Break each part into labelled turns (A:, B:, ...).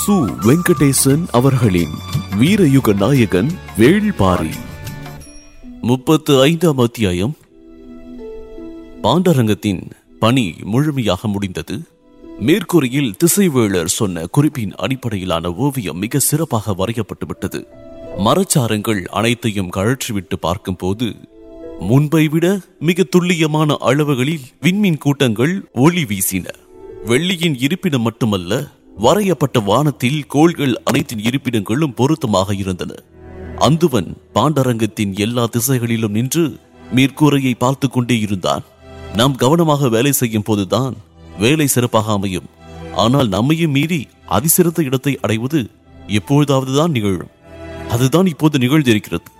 A: சு. வெங்கடேசன் அவர்களின் வீரயுக நாயகன் வேள்பாரி. 35ஆம் அத்தியாயம். பாண்டரங்கத்தின் பணி முழுமையாக முடிந்தது. மேற்கூரையில் திசைவேளர் சொன்ன குறிப்பின் அடிப்படையிலான ஓவியம் மிக சிறப்பாக வரையப்பட்டுவிட்டது. மரச்சாரங்கள் அனைத்தையும் கழற்றிவிட்டு பார்க்கும் போது முன்பை விட மிக துல்லியமான அளவுகளில் விண்மீன் கூட்டங்கள் ஒளி வீசின. வெள்ளியின் இருப்பிடம் மட்டுமல்ல, வரையப்பட்ட வானத்தில் கோள்கள் அனைத்தின் இருப்பிடங்களும் பொருத்தமாக இருந்தன. அந்துவன் பாண்டரங்கத்தின் எல்லா திசைகளிலும் நின்று மேற்கூரையை பார்த்து கொண்டே இருந்தான். நாம் கவனமாக வேலை செய்யும் போதுதான் வேலை சிறப்பாக அமையும். ஆனால் நம்மையும் மீறி அதிசிறந்த இடத்தை அடைவது எப்பொழுதாவதுதான் நிகழும். அதுதான் இப்போது நிகழ்ந்திருக்கிறது.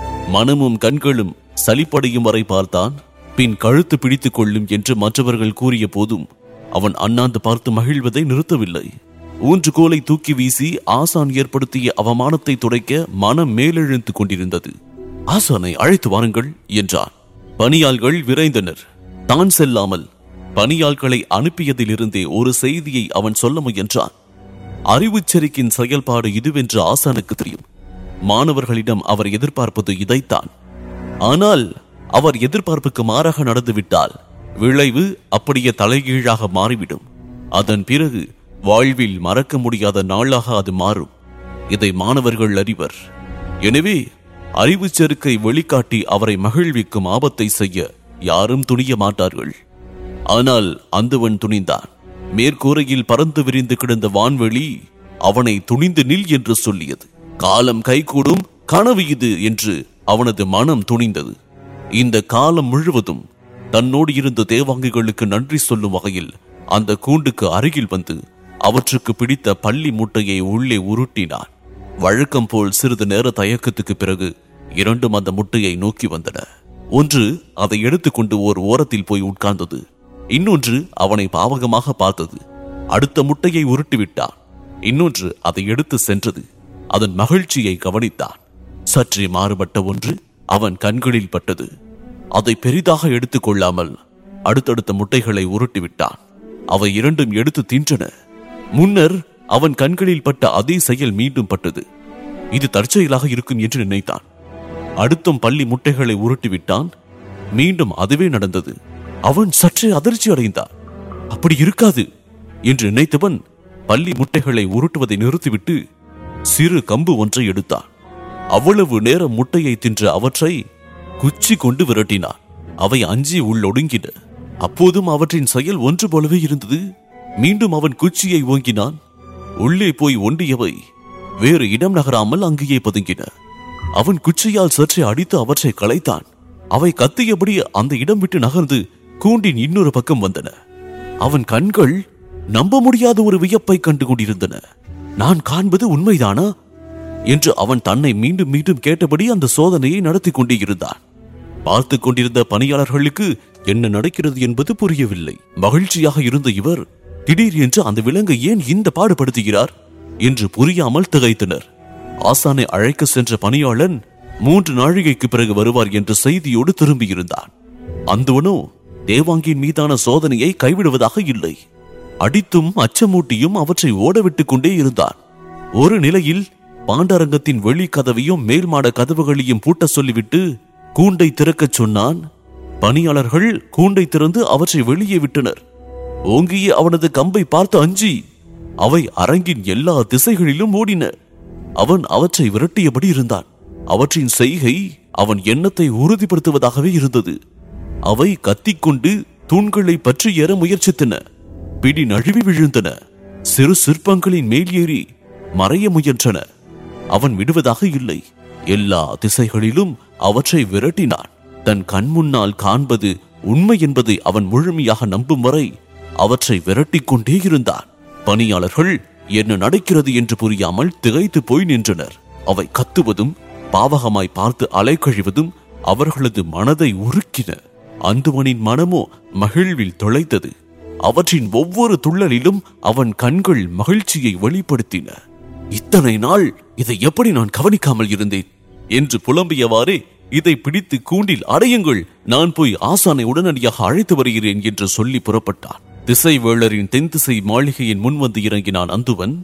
A: மனமும் கண்களும் சலிப்படையும் வரை பார்த்தான். பின் கழுத்து பிடித்துக் கொள்ளும் என்று மற்றவர்கள் கூறிய போதும் அவன் அண்ணாந்து பார்த்து மகிழ்வதை நிறுத்தவில்லை. ஊன்றுகோலை தூக்கி வீசி ஆசான் ஏற்படுத்திய அவமானத்தை துடைக்க மனம் மேலெழுந்து கொண்டிருந்தது. ஆசானை அழைத்து வாருங்கள் என்றான். பணியாள்கள் விரைந்தனர். தான் செல்லாமல் பணியாள்களை அனுப்பியதிலிருந்தே ஒரு செய்தியை அவன் சொல்ல முயன்றான். அறிவுச்செருக்கின் செயல்பாடு இதுவென்று ஆசானுக்கு தெரியும். மாணவர்களிடம் அவர் எதிர்பார்ப்பது இதைத்தான். ஆனால் அவர் எதிர்பார்ப்புக்கு மாறாக நடந்துவிட்டால் விளைவு அப்படியே தலைகீழாக மாறிவிடும். அதன் பிறகு வாழ்வில் மறக்க முடியாத நாளாக அது மாறும். இதை மாணவர்கள் அறிவர். எனவே அறிவுச் செருக்கை வெளிக்காட்டி அவரை மகிழ்விக்கும் ஆபத்தை செய்ய யாரும் துணிய மாட்டார்கள். ஆனால் அந்துவன் துணிந்தான். மேற்கூரையில் பறந்து விரிந்து கிடந்த வான்வெளி அவனை துணிந்து நில் என்று சொல்லியது. காலம் கைகூடும் கனவு இது என்று அவனது மனம் துணிந்தது. இந்த காலம் முழுவதும் தன்னோடு இருந்த தேவாங்கிகளுக்கு நன்றி சொல்லும் வகையில் அந்த கூண்டுக்கு அருகில் வந்து அவற்றுக்கு பிடித்த பள்ளி முட்டையை உள்ளே உருட்டினான். வழக்கம் போல் சிறிது நேர தயக்கத்துக்கு பிறகு இரண்டும் அந்த முட்டையை நோக்கி வந்தன. ஒன்று அதை எடுத்துக்கொண்டு ஓர் ஓரத்தில் போய் உட்கார்ந்தது. இன்னொன்று அவனை பாவகமாக பார்த்தது. அடுத்த முட்டையை உருட்டிவிட்டான். இன்னொன்று அதை எடுத்து சென்றது. அதன் மகிழ்ச்சியை கவனித்தான். சற்றே மாறுபட்ட ஒன்று அவன் கண்களில் பட்டது. அதை பெரிதாக எடுத்துக் கொள்ளாமல் அடுத்தடுத்த முட்டைகளை உருட்டிவிட்டான். அவை இரண்டும் எடுத்து தின்றன. முன்னர் அவன் கண்களில் பட்ட அதே செயல் மீண்டும் பட்டது. இது தற்செயலாக இருக்கும் என்று நினைத்தான். அடுத்தும் பள்ளி முட்டைகளை உருட்டிவிட்டான். மீண்டும் அதுவே நடந்தது. அவன் சற்றே அதிர்ச்சி அடைந்தான். அப்படி இருக்காது என்று நினைத்தவன் பள்ளி முட்டைகளை உருட்டுவதை நிறுத்திவிட்டு சிறு கம்பு ஒன்றை எடுத்தான். அவ்வளவு நேரம் முட்டையை தின்ற அவற்றை குச்சி கொண்டு விரட்டினான். அவை அஞ்சி உள்ளொடுங்கின. அப்போதும் அவற்றின் செயல் ஒன்று போலவே இருந்தது. மீண்டும் அவன் குச்சியை ஓங்கினான். உள்ளே போய் ஒண்டியவை வேறு இடம் நகராமல் அங்கேயே பதுங்கின. அவன் குச்சியால் சற்றே அடித்து அவற்றை களைத்தான். அவை கத்தியபடி அந்த இடம் விட்டு நகர்ந்து கூண்டின் இன்னொரு பக்கம் வந்தன. அவன் கண்கள் நம்ப முடியாத ஒரு வியப்பை கண்டு கொண்டிருந்தன. நான் காண்பது உண்மைதானா என்று அவன் தன்னை மீண்டும் மீண்டும் கேட்டபடி அந்த சோதனையை நடத்தி கொண்டே இருந்தான். பார்த்து கொண்டிருந்த பணியாளர்களுக்கு என்ன நடக்கிறது என்பது புரியவில்லை. மகிழ்ச்சியாக இருந்த இவர் திடீர் என்று அந்த விலங்கை ஏன் இந்த பாடுபடுத்துகிறார் என்று புரியாமல் திகைத்தனர். ஆசானை அழைக்க சென்ற பணியாளன் 3 நாழிகைக்கு பிறகு வருவார் என்ற செய்தியோடு திரும்பியிருந்தான். அந்துவனோ தேவாங்கியின் மீதான சோதனையை கைவிடுவதாக இல்லை. அடித்தும் அச்சமூட்டியும் அவற்றை ஓடவிட்டுக் கொண்டே இருந்தான். ஒரு நிலையில் பாண்டரங்கத்தின் வெளி கதவையும் மேல் மாட கதவுகளையும் பூட்ட சொல்லிவிட்டு கூண்டை திறக்கச் சொன்னான். பணியாளர்கள் கூண்டை திறந்து அவற்றை வெளியே விட்டனர். ஓங்கிய அவனது கம்பை பார்த்து அஞ்சி அவை அரங்கின் எல்லா திசைகளிலும் ஓடின. அவன் அவற்றை விரட்டியபடி இருந்தான். அவற்றின் செய்கை அவன் எண்ணத்தை உறுதிப்படுத்துவதாகவே இருந்தது. அவை கத்திக்கொண்டு தூண்களை பற்றி ஏற முயற்சித்தன. பிடி நழுவி விழுந்தன. சிறு சிற்பங்களின் மேல் ஏறி மறைய முயன்றன. அவன் விடுவதாக இல்லை. எல்லா திசைகளிலும் அவற்றை விரட்டினான். தன் கண் முன்னால் காண்பது உண்மை என்பதை அவன் முழுமையாக நம்பும் வரை அவற்றை விரட்டிக் கொண்டே இருந்தான். பணியாளர்கள் என்ன நடக்கிறது என்று புரியாமல் திகைத்து போய் நின்றனர். அவை கத்துவதும் பாவகமாய் பார்த்து அலைக்கழிவதும் அவர்களது மனதை உருக்கின. அந்துவனின் மனமோ மகிழ்வில் தொலைத்தது. அவற்றின் ஒவ்வொரு துள்ளலிலும் அவன் கண்கள் மகிழ்ச்சியை வெளிப்படுத்தின. இத்தனை நாள் இதை எப்படி நான் கவனிக்காமல் இருந்தேன் என்று புலம்பியவாறே இதை பிடித்து கூண்டில் அடையுங்கள், நான் போய் ஆசானை உடனடியாக அழைத்து வருகிறேன் என்று சொல்லி புறப்பட்டான். திசைவேளரின் தென் திசை மாளிகையின் முன் வந்து இறங்கினான் அந்துவன்.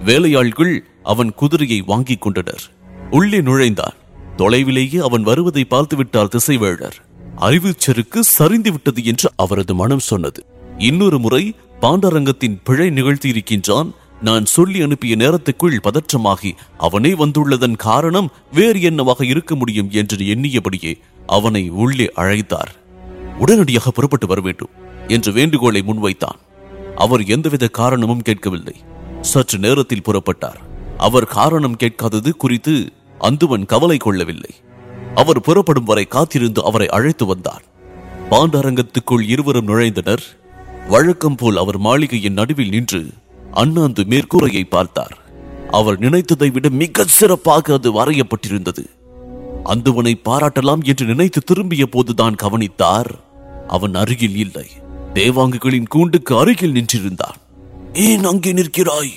A: வேலையாள்கள் அவன் குதிரையை வாங்கிக் கொண்டனர். உள்ளே நுழைந்தான். தொலைவிலேயே அவன் வருவதை பார்த்துவிட்டார் திசைவேழர். அறிவுச்செருக்கு சரிந்து விட்டது என்று அவரது மனம் சொன்னது. இன்னொரு முறை பாண்டரங்கத்தின் பிழை நிகழ்த்தியிருக்கின்றான். நான் சொல்லி அனுப்பிய நேரத்துக்குள் பதற்றமாகி அவனே வந்துள்ளதன் காரணம் வேறு என்னவாக இருக்க முடியும் என்று எண்ணியபடியே அவனை உள்ளே அழைத்தார். உடனடியாக புறப்பட்டு வர வேண்டும் என்று வேண்டுகோளை முன்வைத்தான். அவர் எந்தவித காரணமும் கேட்கவில்லை. சற்று நேரத்தில் புறப்பட்டார். அவர் காரணம் கேட்காதது குறித்து அந்துவன் கவலை கொள்ளவில்லை. அவர் புறப்படும் வரை காத்திருந்து அவரை அழைத்து வந்தார். பாண்டரங்கத்துக்குள் இருவரும் நுழைந்தனர். வழக்கம் போல் அவர் மாளிகையின் நடுவில் நின்று அண்ணாந்து மேற்கூரையை பார்த்தார். அவர் நினைத்ததை விட மிக சிறப்பாக அது வரையப்பட்டிருந்தது. அந்துவனை பாராட்டலாம் என்று நினைத்து திரும்பிய போதுதான் கவனித்தார், அவன் அருகில் இல்லை. தேவாங்குகளின் கூண்டுக்கு அருகில் நின்றிருந்தான். ஏன் அங்கே நிற்கிறாய்?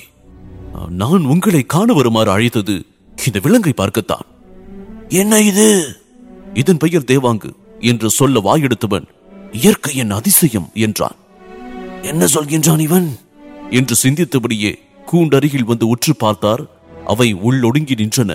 A: நான் உங்களை காண வருமாறு அழைத்தது இந்த விலங்கை பார்க்கத்தான். என்ன இது? இதன் பெயர் தேவாங்கு என்று சொல்ல வாயெடுத்தவன் இயற்கையின் அதிசயம் என்றான். என்ன சொல்கின்றான் இவன் என்று சிந்தித்தபடியே கூண்டருகில் வந்து உற்று பார்த்தார். அவை உள்ளொடுங்கி நின்றன.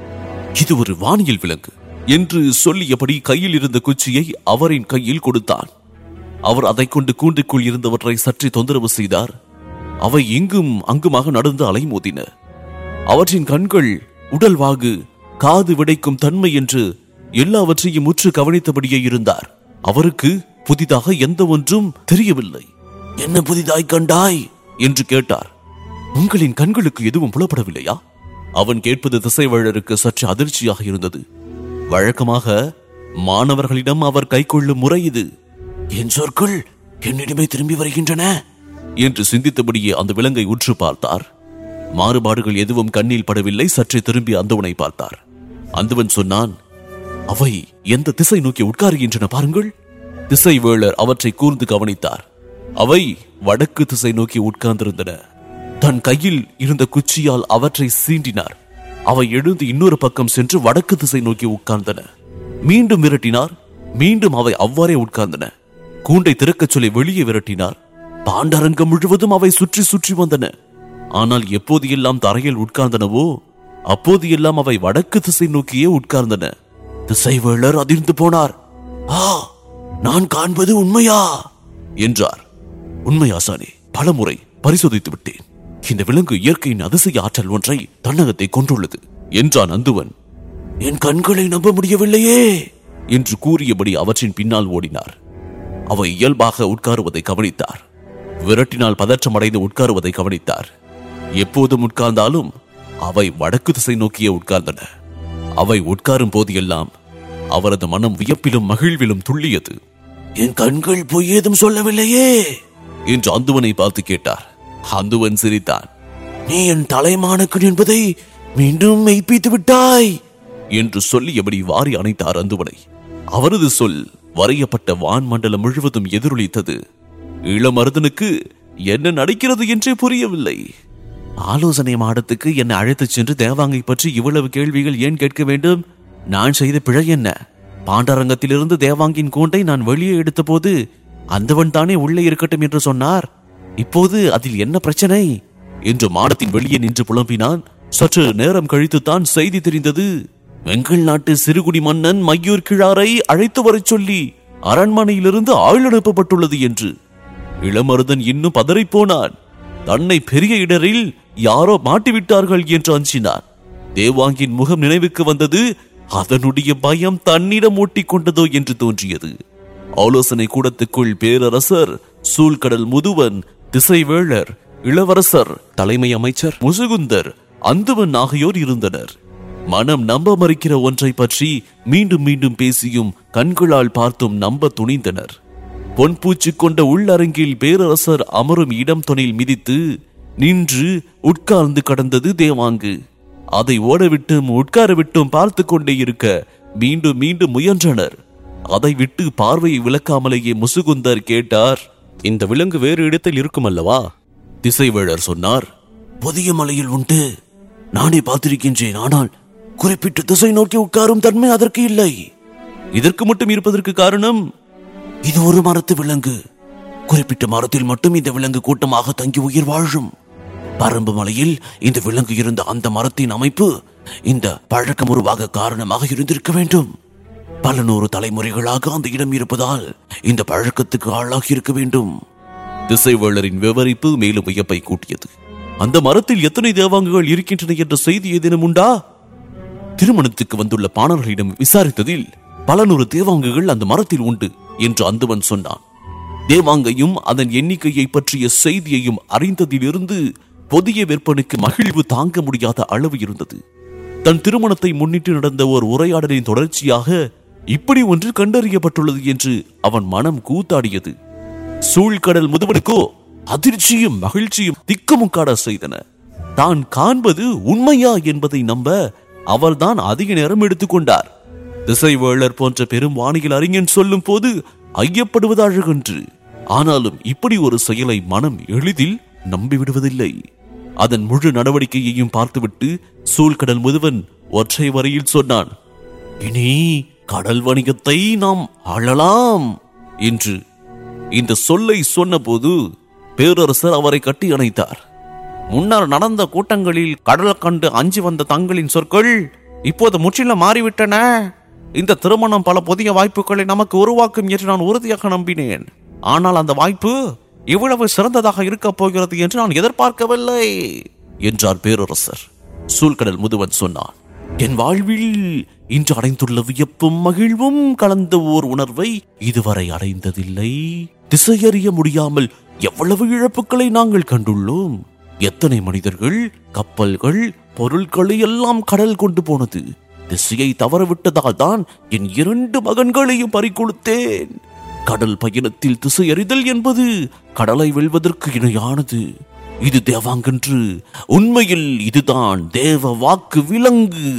A: இது ஒரு வானியல் விலங்கு என்று சொல்லியபடி கையில் இருந்த குச்சியை அவரின் கையில் கொடுத்தான். அவர் அதை கொண்டு கூண்டுக்குள் இருந்தவற்றை சற்றே தொந்தரவு செய்தார். அவை இங்கும் அங்குமாக நடந்து அலைமோதின. அவற்றின் கண்கள் உடல்வாகு, காது விடைக்கும் தன்மை என்று எல்லாவற்றையும் முற்று கவனித்தபடியே இருந்தார். அவருக்கு புதிதாக எந்த ஒன்றும் தெரியவில்லை. என்ன புதிதாய் கண்டாய் என்று கேட்டார். உங்களின் கண்களுக்கு எதுவும் புலப்படவில்லையா? அவன் கேட்பது திசைவேழருக்கு சற்று அதிர்ச்சியாக இருந்தது. வழக்கமாக மாணவர்களிடம் அவர் கைக்கொள்ளும் முறை இது. என் சொற்கள் என்னிடமே திரும்பி வருகின்றன என்று சிந்தித்தபடியே அந்த விலங்கை உற்று பார்த்தார். மாறுபாடுகள் எதுவும் கண்ணில் படவில்லை. சற்றே திரும்பி அந்தவனை பார்த்தார். அந்தவன் சொன்னான், அவை எந்த திசை நோக்கி உட்காருகின்றன பாருங்கள். திசைவேழர் அவற்றை கூர்ந்து கவனித்தார். அவை வடக்கு திசை நோக்கி உட்கார்ந்திருந்தன. தன் கையில் இருந்த குச்சியால் அவற்றை சீண்டினார். அவை எழுந்து இன்னொரு பக்கம் சென்று வடக்கு திசை நோக்கி உட்கார்ந்தன. மீண்டும் விரட்டினார். மீண்டும் அவை அவ்வாறே உட்கார்ந்தன. கூண்டை திறக்கச் சொல்லி வெளியே விரட்டினார். பாண்டரங்கம் முழுவதும் அவை சுற்றி சுற்றி வந்தன. ஆனால் எப்போது எல்லாம் தரையில் உட்கார்ந்தனவோ அப்போது எல்லாம் அவை வடக்கு திசை நோக்கியே உட்கார்ந்தன. திசைவேழர் அதிர்ந்து போனார். ஆ, நான் காண்பது உண்மையா என்றார். உண்மையாசானே, பலமுறை பரிசோதித்து விட்டேன். இந்த விலங்கு இயற்கையின் அதிசய ஆற்றல் ஒன்றை தன்னகத்தை கொண்டுள்ளது என்றான் அந்துவன். என் கண்களை நம்ப முடியவில்லையே என்று கூறியபடி அவற்றின் பின்னால் ஓடினார். அவை இயல்பாக உட்காருவதை கவனித்தார். விரட்டினால் பதற்றமடைந்து உட்காருவதை கவனித்தார். எப்போதும் உட்கார்ந்தாலும் அவை வடக்கு திசை நோக்கியே உட்கார்ந்தன. அவை உட்காரும் போது எல்லாம் அவரது மனம் வியப்பிலும் மகிழ்விலும் துள்ளியது. என் கண்கள் பொய் ஏதும் சொல்லவில்லையே என்று அந்துவனை பார்த்து கேட்டார். அந்துவன் சிரித்தான். நீ என் தலைமானக்கன் என்பதை மீண்டும் மெய்ப்பித்து விட்டாய் என்று சொல்லியபடி வாரி அணைத்தார் அந்துவனை. அவரது சொல் வரையப்பட்ட வான்மண்டலம் முழுவதும் எதிரொலித்தது. இளமருதனுக்கு என்ன நடக்கிறது என்றே புரியவில்லை. ஆலோசனை மாடத்துக்கு என்னை அழைத்துச் சென்று தேவாங்கை பற்றி இவ்வளவு கேள்விகள் ஏன் கேட்க வேண்டும்? நான் செய்த பிழை என்ன? பாண்டரங்கத்திலிருந்து தேவாங்கின் கூண்டை நான் வெளியே எடுத்த போது அந்தவன் தானே உள்ளே இருக்கட்டும் என்று சொன்னார். இப்போது அதில் என்ன பிரச்சனை என்று மாடத்தின் வெளியே நின்று புலம்பினான். சற்று நேரம் கழித்துத்தான் செய்தி தெரிந்தது. வெங்கல் நாட்டு சிறுகுடி மன்னன் மையூர் கிழாரை அழைத்து வரச் சொல்லி அரண்மனையிலிருந்து ஆள் அனுப்பப்பட்டுள்ளது என்று. இளமருதன் இன்னும் பதறிப்போனான். தன்னை பெரிய இடரில் யாரோ மாட்டிவிட்டார்கள் என்று அஞ்சினான். தேவாங்கின் முகம் நினைவுக்கு வந்தது. அதனுடைய பயம் தன்னிடம் ஓட்டிக் கொண்டதோ என்று தோன்றியது. ஆலோசனை கூடத்துக்குள் பேரரசர், சூழ்கடல் முதுவன், திசைவேழர், இளவரசர், தலைமை அமைச்சர் முசுகுந்தர், அந்துவன் ஆகியோர் இருந்தனர். மனம் நம்ப மறுக்கிற ஒன்றை பற்றி மீண்டும் மீண்டும் பேசியும் கண்களால் பார்த்தும் நம்ப துணிந்தனர். பொன்பூச்சு கொண்ட உள்ளரங்கில் பேரரசர் அமரும் இடம் தொனில் மிதித்து நின்று உட்கார்ந்து கடந்தது தேவாங்கு. அதை ஓடவிட்டும் உட்கார விட்டும் பார்த்து கொண்டே இருக்க மீண்டும் மீண்டும் முயன்றனர். அதை விட்டு பார்வையை விளக்காமலேயே முசுகுந்தர் கேட்டார், இந்த விலங்கு வேறு இடத்தில் இருக்கும் அல்லவா? திசைவேழர் சொன்னார், புதிய மலையில் உண்டு, நானே பார்த்திருக்கின்றேன். ஆனால் குறிப்பிட்ட திசை நோக்கி உட்காரும் தன்மை அதற்கு இல்லை. இதற்கு மட்டும் இருப்பதற்கு காரணம், இது ஒரு மரத்து விலங்கு. குறிப்பிட்ட மரத்தில் மட்டும் இந்த விலங்கு கூட்டமாக தங்கி உயிர் வாழும். பரம்பு மலையில் இந்த விலங்கு இருந்த அந்த மரத்தின் அமைப்பு இந்த பழக்கம் உருவாக காரணமாக இருந்திருக்க வேண்டும். பல நூறு தலைமுறைகளாக அந்த இடம் இருப்பதால் இந்த பழக்கத்துக்கு ஆளாகி இருக்க வேண்டும். திசைவேளரின் விவரிப்பு மேலும் வியப்பை கூட்டியது. அந்த மரத்தில் எத்தனை தேவாங்கங்கள் இருக்கின்றன என்ற செய்தி ஏதேனும் உண்டா? திருமணத்துக்கு வந்துள்ள பாணர்களிடம் விசாரித்ததில் பல நூறு தேவாங்கங்கள் அந்த மரத்தில் உண்டு என்று அந்துவன் சொன்னான். தேவாங்கையும் அதன் எண்ணிக்கையை பற்றிய செய்தியையும் அறிந்ததிலிருந்து புதிய விற்பனைக்கு மகிழ்வு தாங்க முடியாத அளவு இருந்தது. தன் திருமணத்தை முன்னிட்டு நடந்த ஒரு உரையாடலின் தொடர்ச்சியாக இப்படி ஒன்று கண்டறியப்பட்டுள்ளது என்று அவன் மனம் கூத்தாடியது. சூழ்கடல் முதுவனுக்கோ அதிர்ச்சியும் மகிழ்ச்சியும் திக்குமுக்காட செய்தன. தான் காண்பது உண்மையா என்பதை நம்ப அவர்தான் அதிக நேரம் எடுத்துக்கொண்டார். திசைவேளர் போன்ற பெரும் வானியல் அறிஞன் சொல்லும் போது ஐயப்படுவது அழகன்று. ஆனாலும் இப்படி ஒரு செயலை மனம் எளிதில் நம்பிவிடுவதில்லை. அதன் முழு நடவடிக்கையையும் பார்த்துவிட்டு சூழ்கடல் முதுவன் ஒற்றை வரியில் சொன்னான், இனி கடல் வணிகத்தை நாம் ஆளலாம் என்று. இந்த சொல்லை சொன்னபோது பேரரசர் அவரை கட்டி அணைத்தார். முன்னர் நடந்த கூட்டங்களில் கடல் கண்டு அஞ்சி வந்த தங்களின் சொற்கள் இப்போது முற்றிலும் மாறிவிட்டன. இந்த திருமணம் பல புதிய வாய்ப்புகளை நமக்கு உருவாக்கும் என்று நான் உறுதியாக நம்பினேன். ஆனால் அந்த வாய்ப்பு இவ்வளவு சிறந்ததாக இருக்கப் போகிறது என்று நான் எதிர்பார்க்கவில்லை என்றார் பேரரசர். சூழ்கடல் முதுவன் சொன்னான், என் வாழ்வில் இன்று அடைந்துள்ள வியப்பும் மகிழ்வும் கலந்த ஓர் உணர்வை இதுவரை அடைந்ததில்லை. திசையறிய முடியாமல் எவ்வளவு இழப்புகளை நாங்கள் கண்டுள்ளோம். எத்தனை மனிதர்கள், கப்பல்கள், பொருட்களை எல்லாம் கடல் கொண்டு போனது. திசையை தவறவிட்டதால் தான் என் 2 மகன்களையும் பறிகொடுத்தேன். கடல் பயணத்தில் திசையறிதல் என்பது கடலை வெல்வதற்கு இணையானது. இது தேவாங்கன்று. உண்மையில் இதுதான் தேவ வாக்கு விலங்கு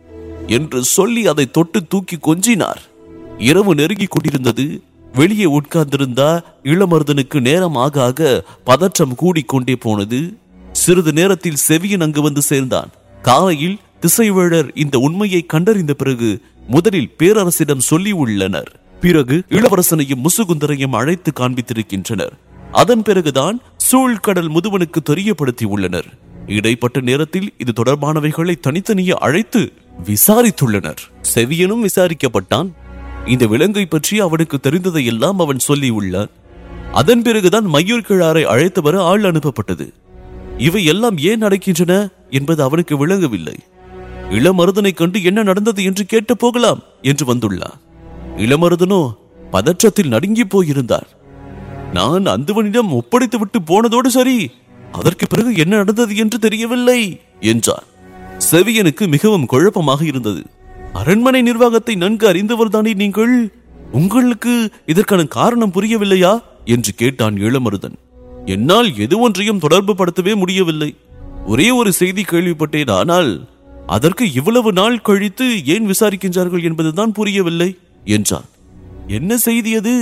A: என்று சொல்லி அதை தொட்டு தூக்கி கொஞ்சினார். இரவு நெருங்கிக் கொண்டிருந்தது. வெளியே உட்கார்ந்திருந்த இளமருதனுக்கு நேரம் ஆக ஆக பதற்றம் கூடிக்கொண்டே போனது. சிறிது நேரத்தில் செவியன் அங்கு வந்து சேர்ந்தான். காலையில் திசைவேளர் இந்த உண்மையை கண்டறிந்த பிறகு முதலில் பேரரசிடம் சொல்லி உள்ளனர். பிறகு இளவரசனையும் முசுகுந்தரையும் அழைத்து காண்பித்திருக்கின்றனர். அதன் பிறகுதான் சூழ்கடல் முதுவனுக்கு தெரியப்படுத்தி உள்ளனர். இடைப்பட்ட நேரத்தில் இது தொடர்பானவைகளை தனித்தனியே அழைத்து விசாரித்துள்ளனர். செவியனும் விசாரிக்கப்பட்டான். இந்த விலங்கை பற்றி அவனுக்கு தெரிந்ததை எல்லாம் அவன் சொல்லி உள்ளான். அதன் பிறகுதான் மையூர் கிழாரை அழைத்து வர ஆள் அனுப்பப்பட்டது. இவை எல்லாம் ஏன் நடக்கின்றன என்பது அவனுக்கு விளங்கவில்லை. இளமருதனை கண்டு என்ன நடந்தது என்று கேட்டு போகலாம் என்று வந்துள்ளார். இளமருதனோ பதற்றத்தில் நடுங்கி போயிருந்தார். நான் அந்துவனிடம் ஒப்படைத்து விட்டு போனதோடு சரி, அதற்கு பிறகு என்ன நடந்தது என்று தெரியவில்லை என்றார். செவியனுக்கு மிகவும் குழப்பமாக இருந்தது. அரண்மனை நிர்வாகத்தை நன்கு அறிந்தவர் தானே நீங்கள்? உங்களுக்கு இதற்கான காரணம் புரியவில்லையா என்று கேட்டான் இளமருதன். என்னால் எது ஒன்றையும் தொடர்பு படுத்தவே முடியவில்லை. ஒரே ஒரு செய்தி கேள்விப்பட்டேன். ஆனால் அதற்கு இவ்வளவு நாள் கழித்து ஏன் விசாரிக்கின்றார்கள் என்பதுதான் புரியவில்லை என்றான். என்ன செய்தி அது?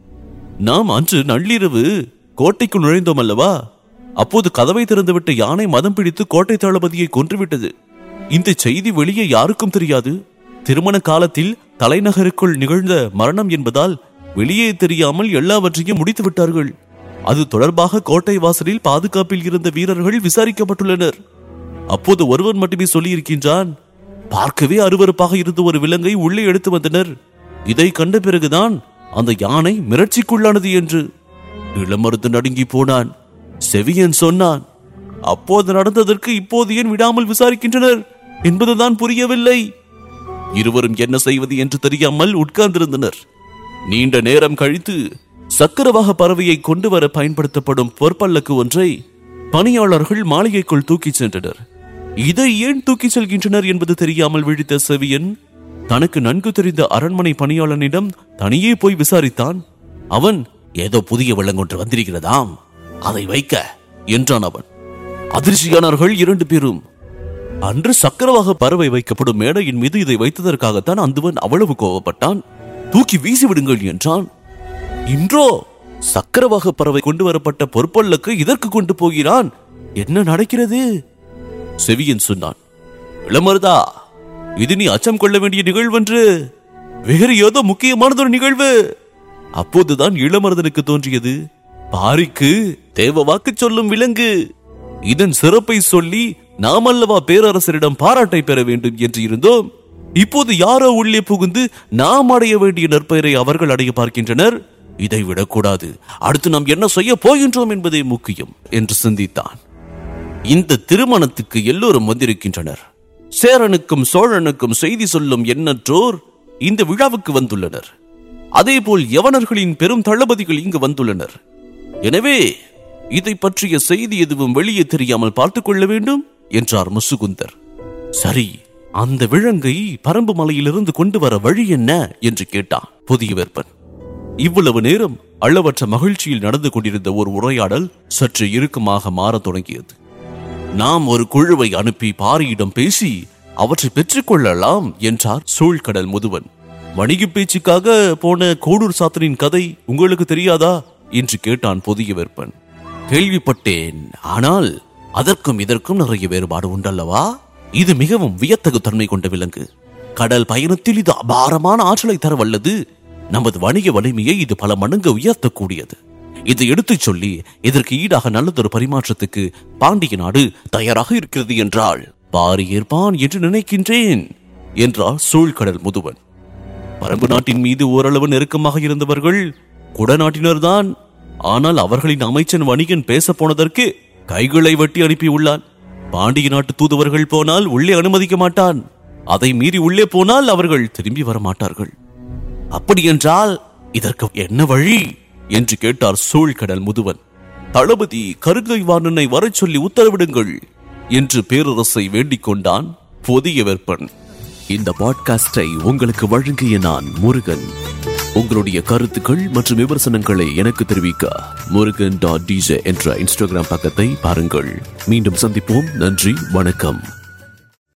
A: நாம் அன்று நள்ளிரவு கோட்டைக்குள் நுழைந்தோம் அல்லவா? அப்போது கதவை திறந்துவிட்ட யானை மதம் பிடித்து கோட்டை தளபதியை கொன்றுவிட்டது. இந்த செய்தி வெளியே யாருக்கும் தெரியாது. திருமண காலத்தில் தலைநகருக்குள் நிகழ்ந்த மரணம் என்பதால் வெளியே தெரியாமல் எல்லாவற்றையும் முடித்து விட்டார்கள். அது தொடர்பாக கோட்டை வாசலில் பாதுகாப்பில் இருந்த வீரர்கள் விசாரிக்கப்பட்டுள்ளனர். அப்போது ஒருவன் மட்டுமே சொல்லியிருக்கின்றான், பார்க்கவே அருவருப்பாக இருந்த ஒரு விலங்கை உள்ளே எடுத்து வந்தனர். இதை கண்ட பிறகுதான் அந்த யானை மிரட்சிக்குள்ளானது என்று. இளமருதன் நடுங்கி போனான். செவியன் சொன்னான், அப்போது நடந்ததற்கு இப்போது ஏன் விடாமல் விசாரிக்கின்றனர் என்பதுதான் புரியவில்லை. இருவரும் என்ன செய்வது என்று தெரியாமல் உட்கார்ந்திருந்தனர். நீண்ட நேரம் கழித்து சக்கரவாக பறவையை கொண்டு வர பயன்படுத்தப்படும் பொற்பல்லக்கு ஒன்றை பணியாளர்கள் மாளிகைக்குள் தூக்கிச் சென்றனர். இதை ஏன் தூக்கி செல்கின்றனர் என்பது தெரியாமல் விழித்த செவியன் தனக்கு நன்கு தெரிந்த அரண்மனை பணியாளனிடம் தனியே போய் விசாரித்தான். அவன், ஏதோ புதிய விலங்கொன்று வந்திருக்கிறதாம், அதை வைக்க என்றான். அவன் அதிர்ச்சியானார்கள் 2 பேரும். அன்று சக்கரவாக பறவை வைக்கப்படும் மேடையின் மீது இதை வைத்ததற்காகத்தான் அந்துவன் அவ்வளவு கோபப்பட்டான். தூக்கி வீசிவிடுங்கள் என்றான். இன்றோ சக்கரவாக பறவை கொண்டு வரப்பட்ட பொற்பல்லக்கு இதற்கு கொண்டு போகிறான். என்ன நடக்கிறது? செவியன் சொன்னான், இளமருதா, இது நீ அச்சம் கொள்ள வேண்டிய நிகழ்வன்று. வேறு ஏதோ முக்கியமானதொரு நிகழ்வு. அப்போதுதான் இளமருதனுக்கு தோன்றியது, பாரிக்கு தேவ வாக்கு சொல்லும் விலங்கு இதன் சிறப்பை சொல்லி நாம் அல்லவா பேரரசரிடம் பாராட்டை பெற வேண்டும் என்று இருந்தோம். இப்போது யாரோ உள்ளே புகுந்து நாம் அடைய வேண்டிய நற்பெயரை அவர்கள் அடைய பார்க்கின்றனர். இதை விடக்கூடாது. அடுத்து நாம் என்ன செய்ய போகின்றோம் என்பதே முக்கியம் என்று சிந்தித்தான். இந்த திருமணத்துக்கு எல்லோரும் வந்திருக்கின்றனர். சேரனுக்கும் சோழனுக்கும் செய்தி சொல்லும் எண்ணற்றோர் இந்த விழாவுக்கு வந்துள்ளனர். அதேபோல் யவனர்களின் பெரும் தளபதிகள் இங்கு வந்துள்ளனர். எனவே இதை பற்றிய செய்தி எதுவும் வெளியே தெரியாமல் பார்த்துக் கொள்ள வேண்டும் என்றார் முசுகுந்தர். சரி, அந்த விலங்கை பரம்பு மலையிலிருந்து கொண்டு வர வழி என்ன என்று கேட்டான் புதிய வேற்பன். இவ்வளவு நேரம் அளவற்ற மகிழ்ச்சியில் நடந்து கொண்டிருந்த ஒரு உரையாடல் சற்று இறுக்கமாக மாறத் தொடங்கியது. நாம் ஒரு குழுவை அனுப்பி பாரியிடம் பேசி அவற்றை பெற்றுக் கொள்ளலாம் என்றார் சூழ்கடல் முதுவன். வணிக பேச்சுக்காக போன கோடூர் சாத்தனின் கதை உங்களுக்கு தெரியாதா என்று கேட்டான் புதிய வேற்பன். கேள்விப்பட்டேன், ஆனால் அதற்கும் இதற்கும் நிறைய வேறுபாடு உண்டல்லவா? இது மிகவும் வியத்தகு தன்மை கொண்ட விலங்கு. கடல் பயணத்தில் இது அபாரமான ஆற்றலை தர வல்லது. நமது வணிக வலிமையை இது பல மடங்கு உயர்த்தக்கூடியது. இதை எடுத்துச் சொல்லி இதற்கு ஈடாக நல்லதொரு பரிமாற்றத்துக்கு பாண்டிய நாடு தயாராக இருக்கிறது என்றால் பாரி ஏற்பான் என்று நினைக்கின்றேன் என்றார் சூழ்கடல் முதுவன். பரம்பு நாட்டின் மீது ஓரளவு நெருக்கமாக இருந்தவர்கள் குடநாட்டினர்தான். ஆனால் அவர்களின் அமைச்சன் வணிகன் பேச போனதற்கு கைகளை வெட்டி அனுப்பியுள்ளான். பாண்டிய நாட்டு தூதுவர்கள் போனால் உள்ளே அனுமதிக்க மாட்டான். அதை மீறி உள்ளே போனால் அவர்கள் திரும்பி வர மாட்டார்கள். அப்படியென்றால் இதற்கு என்ன வழி என்று கேட்டார் சூழ்கடல் முதுவன். தளபதி கருங்கை வாணனை வரச் சொல்லி உத்தரவிடுங்கள் என்று பேரரசை வேண்டிக் கொண்டான் புதிய வேற்பன். இந்த பாட்காஸ்டை உங்களுக்கு வழங்கிய நான் முருகன். உங்களுடைய கருத்துக்கள் மற்றும் விமர்சனங்களை எனக்கு தெரிவிக்க murugan.dj என்ற இன்ஸ்டாகிராம் பக்கத்தை பாருங்கள். மீண்டும் சந்திப்போம். நன்றி, வணக்கம்.